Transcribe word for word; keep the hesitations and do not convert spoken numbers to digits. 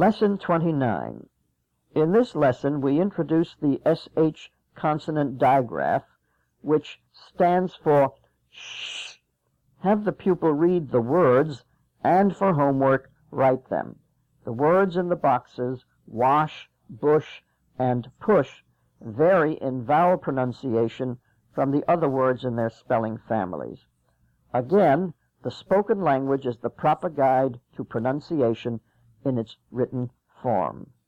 Lesson twenty-nine. In this lesson, we introduce the S H consonant digraph, which stands for sh. Have the pupil read the words, and for homework, write them. The words in the boxes, wash, bush, and push, vary in vowel pronunciation from the other words in their spelling families. Again, the spoken language is the proper guide to pronunciation in its written form.